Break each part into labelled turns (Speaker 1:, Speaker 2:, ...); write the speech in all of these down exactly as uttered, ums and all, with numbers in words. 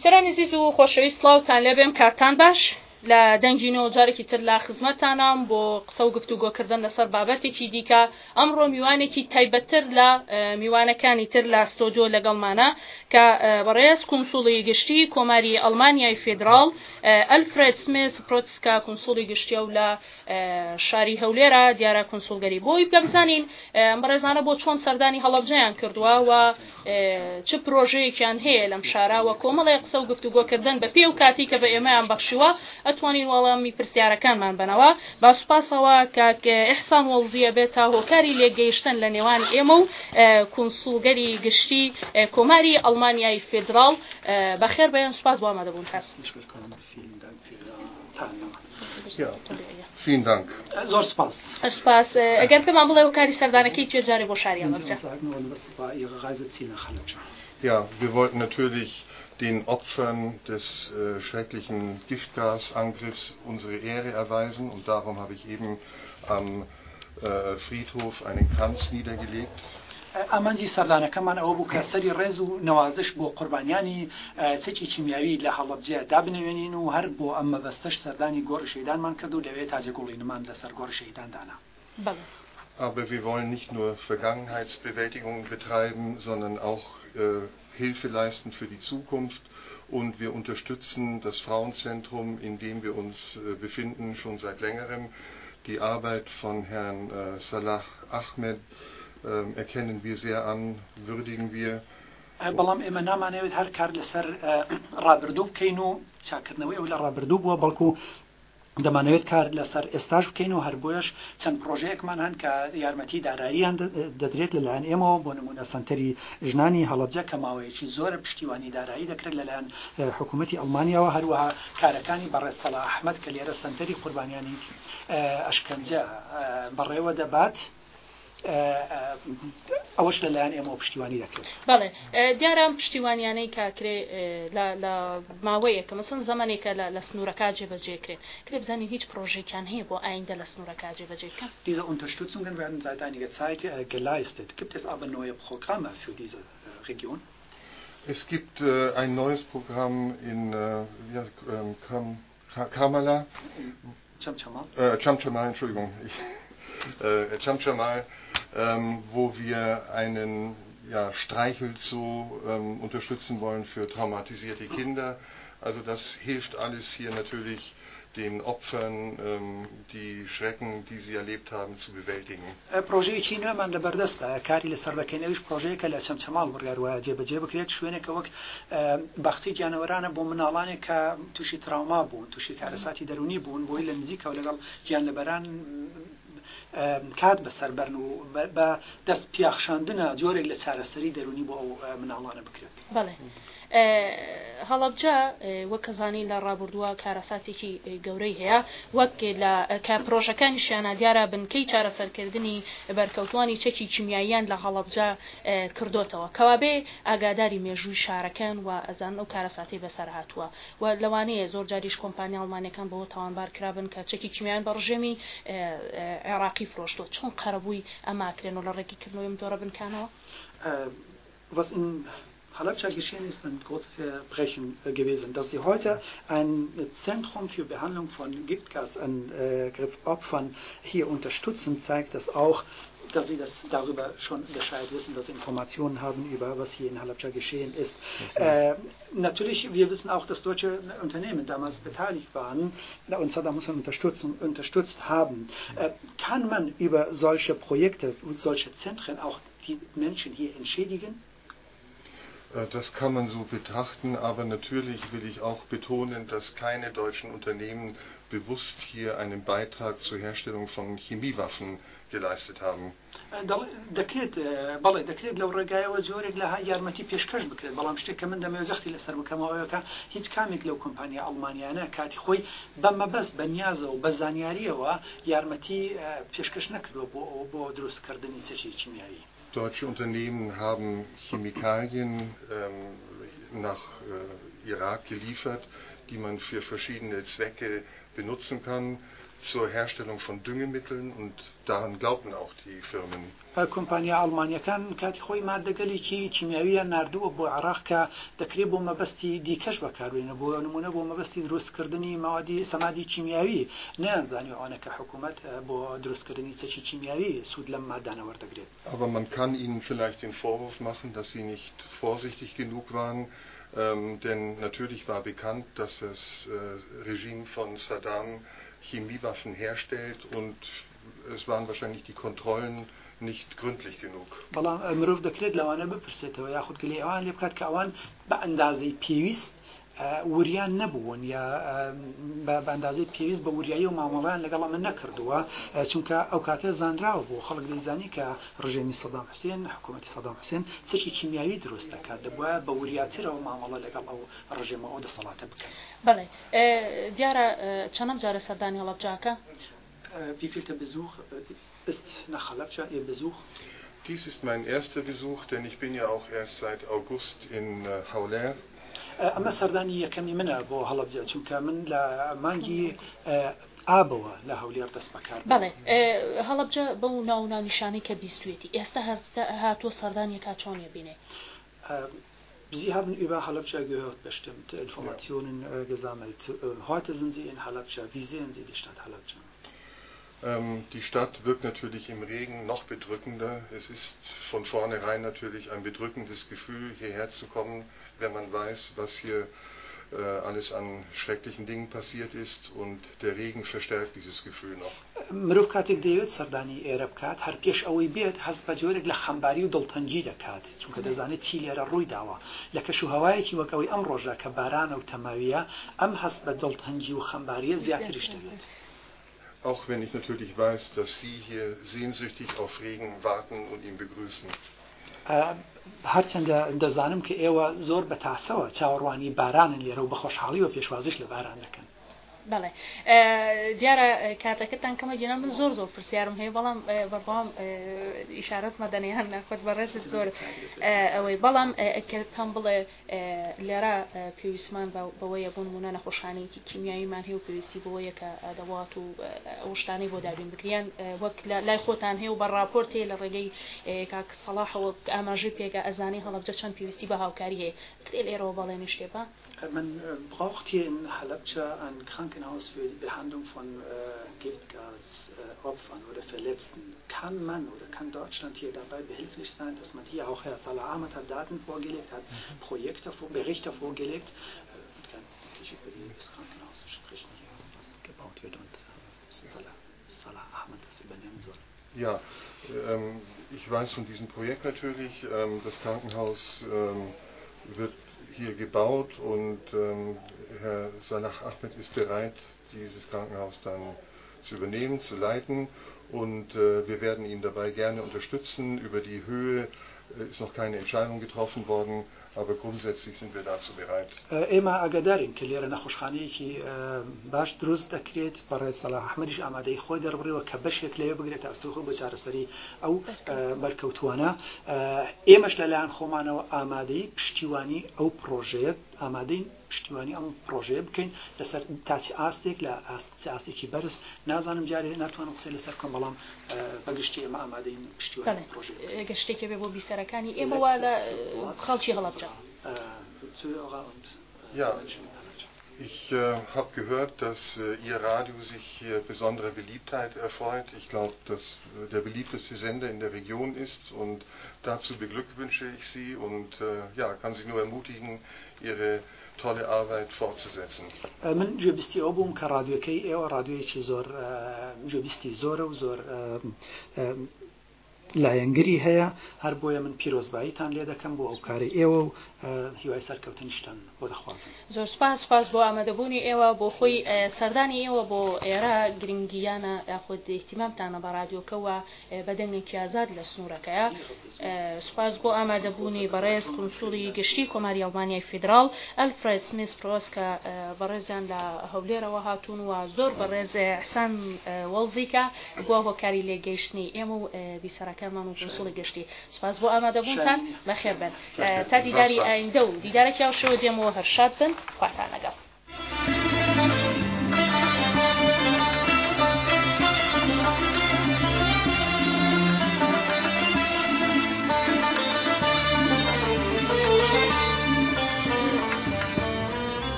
Speaker 1: بیستران عزیز و خۆشەویست سڵاوتان لێبێم کاتتان باش لە دەنگینەوە جارێکی تر لە خزمەتتانام بۆ قسە و گفتوگۆکردن لەسەر بابەتێکی دیکە ئەمڕۆ میوانێکی تایبەتتر لە میوانەکانی تر لە ستۆدیۆ لەگەڵمانە کە بەڕێز کۆنسوڵی گشتی کۆماری ئەڵمانیای فێدراڵ ئەلفرێد سمیث پرۆتسکا کۆنسوڵی گشتیە و لە شاری هەولێرە دیارە کۆنسوڵگەری بۆی بگە بزانین بەڕێزانە بۆ چۆن سەردانی هەڵەبجەیان کردووە و چ پرۆژەیەکیان هەیە لەم شارەوە کۆمەڵی قسە و گفتوگۆکردن بە پێ و کاتی کە بە ئێمەیان بەخشیوە ئەتوانین وەڵامی پرسیارەکانمان بنەوە با سوپاسەوە کاک ئیحسان وەڵزیە بێتە هۆکاری لێگەیشتن لە نێوان ئێمە و کۆنسوڵگەری گشتی کۆماری ئەڵمانیای فێدراڵ بەخێر بەیان سوپاس بۆ ئامادەبوون کاس.
Speaker 2: Vielen Dank.
Speaker 3: زۆر سپاس.
Speaker 1: سپاس. ئەگەر پێمان بڵێ هۆکاری سەردانەکەی چێ جارێ بۆ شاریان بچێت.
Speaker 2: Ja, wir wollten natürlich den Opfern des äh, schrecklichen Giftgasangriffs unsere Ehre erweisen und darum habe ich eben am äh, Friedhof einen Kranz niedergelegt.
Speaker 3: ئامانجی سەردانەکەمان ئەوە بوو کە سەری ڕێز و نەوازش بۆ قوربانیانی چەکی کیمیاوی لە هەڵەبجە دابنێوێنین و هەر بۆ ئەمە بەستەش سەردانی گۆڕ شەیدانمان کرد و لەوێ تاجەگوڵینمان لەسەر گۆڕ شەیداندانا.
Speaker 2: Aber wir wollen nicht nur Vergangenheitsbewältigung betreiben, sondern auch äh, Hilfe leisten für die Zukunft. Und wir unterstützen das Frauenzentrum, in dem wir uns äh, befinden, schon seit längerem. Die Arbeit von Herrn äh, Salah Ahmed äh, erkennen wir sehr an, würdigen wir.
Speaker 3: بەڵام ئێمە نامانەوێت هەر کار لەسەر ڕابردوو بکەین و چاکردنەوەی ئەو لە ڕابردوو بووە بەڵکو دەمانەوێت کار لەسەر ئێستاش بکەین و هەر بۆیش چەند پرۆژەیەکمان هەن کە یارمەتی داراییان دەدرێت لەلایەن ئێمەوە بۆ نمونە سەنتەری ژنانی هەڵەبجە کە ماوەیەکی زۆرە پشتیوانی دارایی دەکرێت لەلایەن حکوومەتی ئەڵمانیاوە هەروەها کارەکانی بەڕێز سەلاح ئەحمەد کە لێرە سەنتەری قوربانیانی ئەشکەنجە بەڕێوە دەبات ئەوەش لەلایەن ئێمە پشتیوانی دەکرێت.
Speaker 1: بەڵێ دیارە پشتیوانیانەی کاکرێ لە ماوەیەکە مەسەڵەن زەمانێکە لە سنوورەکە جێبەجێکرێت کرێ بزانین هیچ پرۆژێکیان هەیە بۆ ئایندە لە سنوورەکە جێبەجێکەن.
Speaker 3: Diese Unterstützungen werden seit einiger Zeit geleistet. Gibt es aber neue Programme für diese Region?
Speaker 2: Es gibt äh, ein neues Programm in äh, ja, ähm, Kam, Kamala.
Speaker 3: Chamchamal.
Speaker 2: Äh, Chamchamal, Entschuldigung. Ich, äh, Chamchamal, ähm, wo wir einen ja, Streichelzoo ähm, unterstützen wollen für traumatisierte Kinder. Also das hilft alles hier natürlich den Opfern, ähm, die Schrecken, die sie erlebt haben, zu bewältigen.
Speaker 3: پرۆژەیەکی نوێمان لەبەردەستە کاری لەسەر دەکەینەوەش پرۆژەیەکە لە چەمچەماڵ بڕیاروایە جێبەجێ بکرێت شوێنێکە وەک بەختی گیانەوەرانە بۆ مناڵانێک کە تووشی تراوما بوون تووشی کارەساتی دەرونی بوون بۆی لە نزیکەوە لەگەڵ گیانلەبەران کات بەسەربەرن و بە دەست پیاخشاندنە جۆرێک لە چارەسەری دەرونی بۆ ئەو مناڵانە بکرێت.
Speaker 1: بەڵێ هەڵەبجە وەکەزانی لە ڕابردووە کارەساتێکی گەورەی هەیە وەک لە کە پرۆژەکانیشیانە دیارە بنکەی چارەسەرکردنی بەرکەوتوانی چەکی کیمیاییان لە هەڵەبجە کردوتەوە کەوابێ ئاگاداری مێژووی شارەکەن و ئەزان ئەو کارەساتی بەسەر هاتووە و لەوانەیە زۆر جاریش کۆمپانیا ئەڵمانیەکان بەوە تاوانبار کرابن کە چەکی کیمیایان بە ڕژێمی عێراقی فرۆشتوە چۆن قەرەبووی ئەماکرێن و لە ڕێگیکردنەوەی جۆرە بنکانەوە.
Speaker 3: Halabja geschehen ist ein großes Verbrechen gewesen. Dass sie heute ein Zentrum für Behandlung von Giftgasangriffopfern hier unterstützen, zeigt das auch, dass sie das darüber schon Bescheid wissen, dass sie Informationen haben über was hier in Halabja geschehen ist. Okay. Äh, natürlich, wir wissen auch, dass deutsche Unternehmen damals beteiligt waren und Saddam Hussein unterstützt, unterstützt haben. Äh, kann man über solche Projekte und solche Zentren auch die Menschen hier entschädigen?
Speaker 2: Das kann man so betrachten, aber natürlich will ich auch betonen, dass keine deutschen Unternehmen bewusst hier einen Beitrag zur Herstellung von Chemiewaffen geleistet haben.
Speaker 3: دەکرێت بەڵێ دەکرێت لەو ڕێگایەوە جۆرێک لە یارمەتی پێشکەش بکرێت بەڵام شتێککە من دەمەوێزەختی لەسەر بکەمەوەیەکە هیچ کامێک لەو کۆمپانیا ئەڵمانیانە کاتی خۆی بە مەبەست بە نیازە و بە زانیاریەوە یارمەتی پێشکەش نەکردووە بۆ بۆ دروستکردنی چەکی کیمیایی.
Speaker 2: Deutsche Unternehmen haben Chemikalien ähm, nach äh, Irak geliefert, die man für verschiedene Zwecke benutzen kann. zur Herstellung von Düngemitteln und daran glaubten auch die Firmen.
Speaker 3: کۆمپانیا ئەڵمانیەکان کاتی خۆی مادەگەلێکی کیمیاویە نردووە بۆ عێراق کە دەکرێت بۆ مەبەستی دیکەش بەکاربێنە بۆ نمونە بۆ مەبەستی دروستکردنی ماوەدی سەمادی کیمیاوی نەیانزانی ئەوانە کە حکوومەت بۆ دروستکردنی چەکی کیمیاوی سوود لەم مادانە وەردەگرێت.
Speaker 2: Aber man kann ihnen vielleicht den Vorwurf machen, dass sie nicht vorsichtig genug waren, ähm, denn natürlich war bekannt, dass das äh, Regime von Saddam Chemiewaffen herstellt und es waren wahrscheinlich die Kontrollen nicht gründlich genug.
Speaker 3: بەڵام مرۆڤ دەکرێت لەوانە بپرسێتەوە یاخود گلێ ئەوان لێ بکات کە ئەوان بە ئەندازەی پێویست وریان نەبوون یا بە ئەندازەی پێویست بە وریایی و مامەڵیان لەگەڵ من نەکردووە چونکە ئەو کاتێ زانراوە بۆ خەڵک دەیزانی کە ڕژێمی سەدام حوسێن حکوومەتی سەدام حوسێن چەکی کیمیاوی دروست دەکات دەبووە بە وریاترەوە مامەڵە لەگەڵ ئەو ڕژێمە ئەو دەسەڵاتە بکەن.
Speaker 1: بەڵێ دیارە چەندەم جارە سەردانی هەڵەبجاکە؟
Speaker 3: Wie viel der Besuch ist nach Halabja Ihr Besuch?
Speaker 2: Dies ist mein erster Besuch, denn ich bin ja auch erst seit August in äh, Hawler.
Speaker 3: ئەمە سەردانی یەکەمی منە بۆ هەڵەبجە چونکە من لە مانگی ئابەوە لە هەولێر دەست بەکار.
Speaker 1: بەڵێ هەڵەبجە بەو ناونانیشانەی کە بیستوێتی ئێستا هاتووە سەردانیەکە چۆنیە بینێ؟
Speaker 3: Sie haben über Halabja gehört, bestimmte Informationen äh, gesammelt. Äh, heute sind Sie in Halabja. Wie sehen Sie die Stadt Halabja?
Speaker 2: Ähm, die Stadt wirkt natürlich im Regen noch bedrückender. Es ist von vornherein natürlich ein bedrückendes Gefühl, hierher zu kommen, wenn man weiß, was hier äh, alles an schrecklichen Dingen passiert ist, und der Regen verstärkt dieses Gefühl noch.
Speaker 3: مرۆڤ کاتێک دەیەوێت سەردانی ئێرە بکات هەر پێش ئەوەی بێت هەست بە جۆرێک لە خەمباری و دڵتەنگی دەکات چونکە دەزانێت چی لێرە ڕووی داوە لە کەش و هەوایەکی وەک ئەوەی ئەم ڕۆژە کە بارانە و تەماویە ئەم هەست بە دڵتەنگی و خەمباریە زیاتریش دەبێت.
Speaker 2: Auch wenn ich natürlich weiß, dass Sie hier sehnsüchtig auf Regen warten und ihn begrüßen.
Speaker 3: هەرچەندە دەزانم کە ئێوە زۆر بەتاسەوە چاوەڕوانی بارانن لێرە و بە خۆشحاڵی و پێشوازیش لە باران دەکەن.
Speaker 1: بەڵێ دیارە کاتەکەتان کەمە گەێنە من زۆر زۆر پرسیارم هەیە بەڵام بەڵام ئیشارەت مەدەنیان ناخۆت بەڕێزت زۆر ئەوەی بەڵام پێم بڵێ لێرە پێویستمان بەوەیە بوون مونە نەخۆشخانەیەکی کیمیاویمان هەیە و پێویستی بەوەیە کە دەوات و ئەو شتانەی بۆ دابین بکریان وەک لای خۆتان هەیە و بە راپۆرتێ لە ڕێگەی کاک سەڵاحەوە ئاماژەی پێگە ئەزانی هەڵەبجە چەند پێویستی بە هاوکاری هەیە تێ لێرەوە بەڵێنی شتێبە؟
Speaker 3: Man braucht hier in Halabja ein Krankenhaus für die Behandlung von äh, Giftgasopfern äh, oder Verletzten. Kann man oder kann Deutschland hier dabei behilflich sein, dass man hier auch Herr Salah Ahmed hat Daten vorgelegt, hat Projekte, Berichte vorgelegt äh, und kann wirklich über das Krankenhaus sprechen, hier, was gebaut wird und äh, Salah Ahmed das übernehmen soll.
Speaker 2: Ja, ähm, ich weiß von diesem Projekt natürlich. Ähm, das Krankenhaus ähm, wird hier gebaut und ähm, Herr Salah Ahmed ist bereit, dieses Krankenhaus dann zu übernehmen, zu leiten, und äh, wir werden ihn dabei gerne unterstützen. Über die Höhe äh, ist noch keine Entscheidung getroffen worden, aber grundsätzlich sind wir dazu bereit.
Speaker 3: ئێمە ئاگادارین کە لێرە نەخۆشخانەیەکی باش دروست دەکرێت بەڕێز سەلاح ئەحمەدیش ئامادەی خۆی دەڕبڕیەوە کە بەشێک لەوێ بگرێت ئەستۆخۆ بۆ چارەسەری ئەو بەرکەوتووانە. ئێمەش لەلایەن خۆمانەوە ئامادەی پشتیوانی ئەو پرۆژەیە ئامادەی پشتیوانی ئەم پرۆژەیە بکەین لەسەر تاچی ئاستێک لە ئاستێکی بەرز. نازانم جارێ ناتوانم قسەی لەسەر کۆم بەڵام بەگشتی ئێمە ئامادەین پشتیوانی پرۆژە
Speaker 1: گەشتێکی بێ بۆ بیسەرەکانی ئێمە وا لە خەڵکی هەڵەبجە.
Speaker 2: Ja, ich äh, habe gehört, dass äh, Ihr Radio sich hier besondere Beliebtheit erfreut. Ich glaube, dass äh, der beliebteste Sender in der Region ist, und dazu beglückwünsche ich Sie und äh, ja, kann Sie nur ermutigen, Ihre tolle Arbeit fortzusetzen.
Speaker 3: من جوبستی ئەو بووم کە ڕادیۆکەی ئێوە ڕادیۆیەکی زۆر جوبستی زۆرە و زۆر لایەنگری هەیە هەر بۆیە من پیرۆزباییتان لێ دەکەم بۆ ئەو کاری ئێوە و هیوای سەرکەوتنیشتان بۆ دەخوازم.
Speaker 1: زۆر سپاس سپاس بۆ ئامادەبوونی ئێوە بۆ خۆی سەردانی ئێوە بۆ ئێرە گرنگیانە یاخود احتیمامتانە بە ڕادیۆکەوە بەدەنگێکی ئازاد لە سنوورەکەیە. سپاس بۆ ئامادەبوونی بەڕێز کونسوڵی گشتی کۆماری ئەڵمانیای فیدراڵ ئەلفرێد سمیس پرۆس کە بەڕێزیان لە هەولێرەوە هاتوون و زۆر بەڕێز ئەحسان وەڵزیکە بۆ هۆکاری لێگەیشتنی ئێمە و بیسەرەکەمان و کونسوڵی گشتی. سپاس بۆ ئامادەبوونتان بەخێر بن تا دیداری ئایندە و دیدارێکی ئەوشەوە دێمەوە هەرشاد بن خواتان لەگەڵ.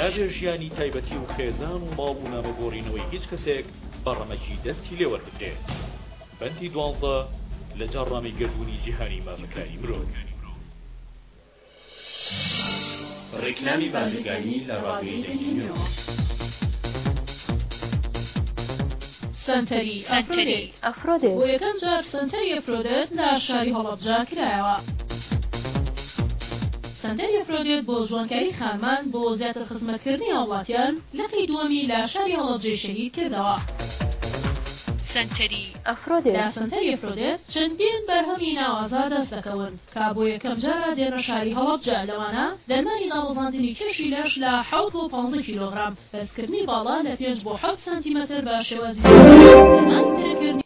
Speaker 4: نابێ ژیانی تایبەتی و خێزان و ماڵ و نامەگۆڕینەوەی هیچ کەسێک بەڕەمەکی دەستی لێ وەربگرێت. بەندی دوانزە لە جاڕامی گردوونی جیهانی مافەکانی مرۆڤ.
Speaker 5: ڕێکلامی بازرگانی لە ڕادیۆی دەنگینەوە.
Speaker 6: سنتەری ئەفرۆدێت بۆ یەکەم جار سنتەری ئەفرۆدێت لە شاری هەڵەبجە کرایەوە. سنتەری ئەفرۆدێت بۆ جوانکاری خانمان بۆ زیاتر خزمەتکردنی هاوڵاتیان لەقەی دووەمی لە شاری هەڵەبجەی شەهید کردەوە.
Speaker 7: سنتەری ئەفرۆدێت
Speaker 6: لە سنتەری ئەفرۆدێت چەندین بەرهەمی ناوازا دەست دەکەون کە بۆ یەکەم جارە دێنە شاری هەڵەبجە. لەوانە دەرمانی دابەزاندنی کێشی لەش لە حەوت بۆ پانزە کیلۆغرام، بەرزکردنی باڵا لە پێنج بۆ حەوت سانتیمەتر بە شێوازی